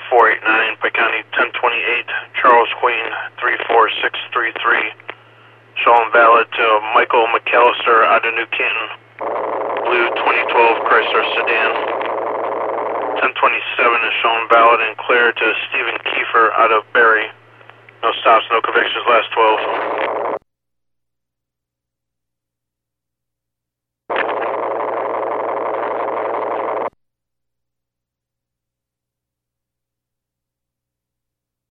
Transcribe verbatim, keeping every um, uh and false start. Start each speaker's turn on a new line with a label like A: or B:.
A: four eight nine, Pike County ten twenty-eight, Charles Queen three four six three three. Showing valid to Michael McAllister out of New Canton. Blue twenty twelve Chrysler sedan. ten twenty-seven is shown valid and clear to Stephen Kiefer out of Barry. No stops, no convictions, last twelve.